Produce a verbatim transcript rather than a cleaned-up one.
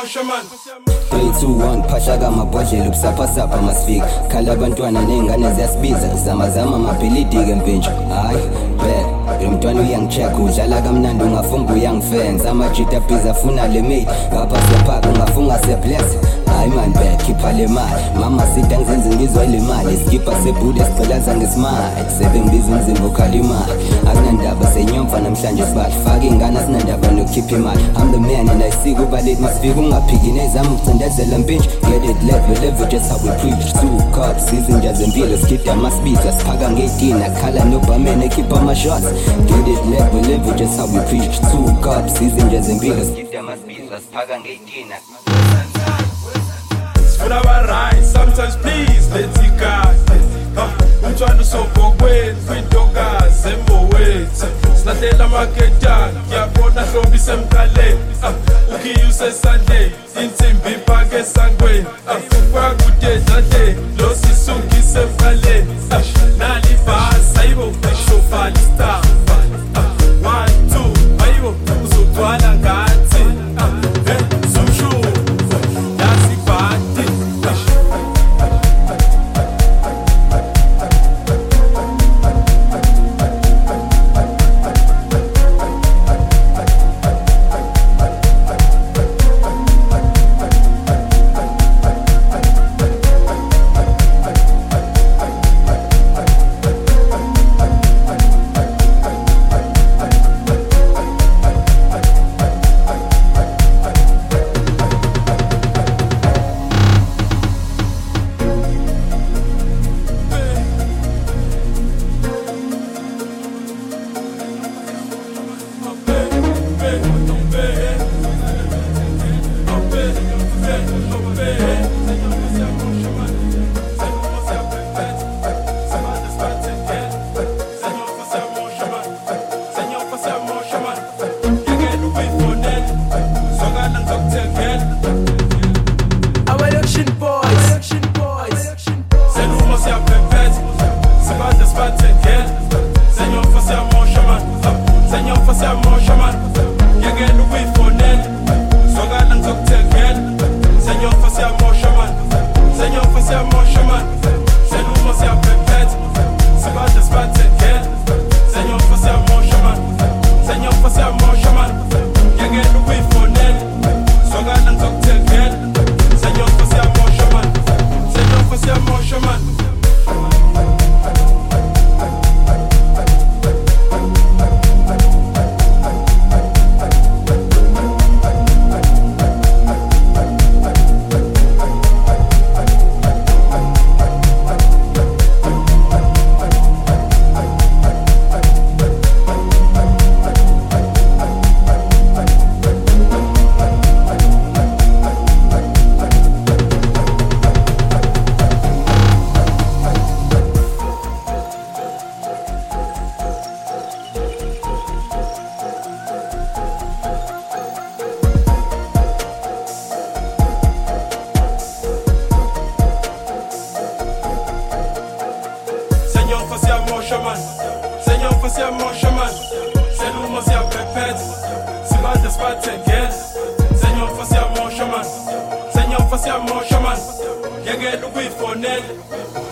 three two one phashaka amabhodlela ubusaphasapha masifika khala abantwana ney'ngane ziyasibiza zamazama amabhilidi ke mpintsho hayi be lo mntwana uyangicheck udlala kamnandi ungafunga uyangifenza amajita bhiza afuna le mate ngapha sephaka ungafunga sebless hayi man be khipha le mali mama sida ngizenze ngizwa le mali skipha sebhude sicelaza ngesimali sebengibiza umzimba ukhala imali akunandaba senyomfa namhlanje sibahle faka ingane asinandaba nokukhipha imali I'm the man and I see kuba late masifika ungaphiki nezama ukucindezela mpintsho get it level level just how we preach two cups izinja zempilo skipha amasibiza siphaka ngey'tina khala nobamene ekhipha ama-shots get it level level just how we preach two cups izinja zempilo skipha amasibiza siphaka ngey'tina. Sifuna ba-right, sometimes please let's ikade umntwana usogogweni kwintokazi embowethu silahlela amaketani ngiyabona hlobo isemkaleni ukhiye usesandleni insimbi iphake esangweni kwakude ezandleni lo sisuke isemkaleni nali ibhasi ayibo shofali staff one two ayibo uzogcwala ngathi Senhor, faça a mocha, man. Yegelu wifonel